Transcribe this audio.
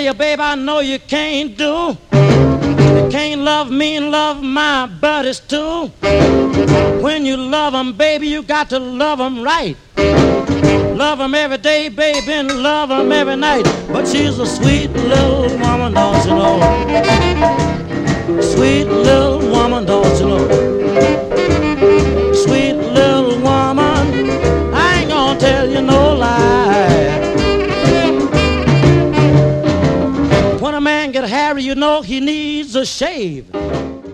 you, babe, I know you can't do. You can't love me and love my buddies too. When you love them, baby, you got to love them right. Love them every day, baby, and love them every night. But she's a sweet little woman, don't you know? Sweet little woman, don't you know? Sweet little woman, I ain't gonna tell you no lie. When a man get hairy, you know he needs a shave.